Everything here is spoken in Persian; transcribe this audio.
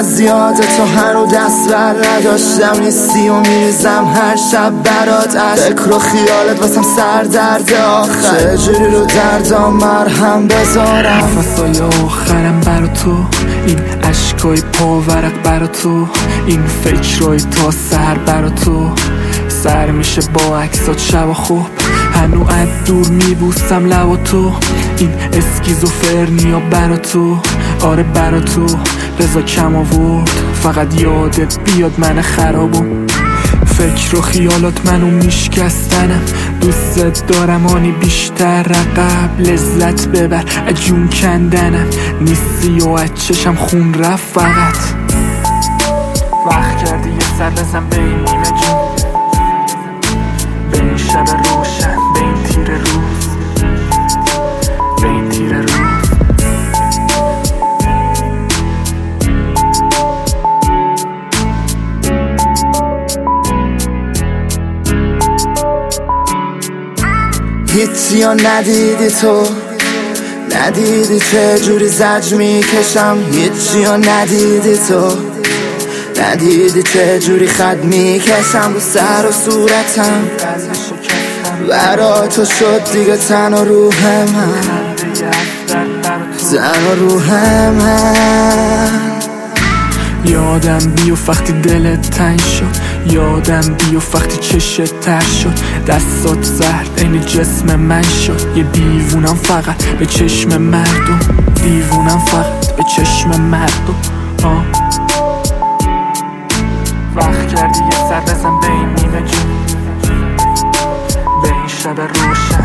از یاد تو هنو دست بر نداشتم، نیستی و میریزم هر شب برات فکر و خیالت واسم سردرد آخر. چجوری رو دردام مرهم بذارم؟ نفسای آخرم برا تو، این عشقای پاورق برا تو، این فکرای تا سر برا تو. سر میشه با عکسات شب و خوب، هنو از دور میبوسم لب و تو، این اسکیزوفرنیا برا تو. آره برا تو رضا کم آورد، فقط یادت بیاد من خرابم. فکر و خیالات منو میشکستنم، دوست دارم آنی بیشتر رقب لذت ببر اجون کندنم. نیستی و از چشم خون رفت فقط. وقت کردی یه سر بزن به این نیمه جون، به این شب روشن، به این تیر روز، به این تیر روز. هیچی یا ندیدی تو، ندیدی چه جوری زج میکشم. هیچی یا ندیدی تو، ندیدی چه جوری خط میکشم رو سر و صورتم. برا تو شد دیگه تن و روح من، تن و روح من. یادم بیو وقتی دلت تنگ شد، یادم بیو وقتی چشت تر شد، دستات زرد این جسم من شد. یه دیوونم فقط به چشم مردم، دیوونم فقط به چشم مردم. وقت کردی یه سر بزن به این نیمه جون، به این شب روشن.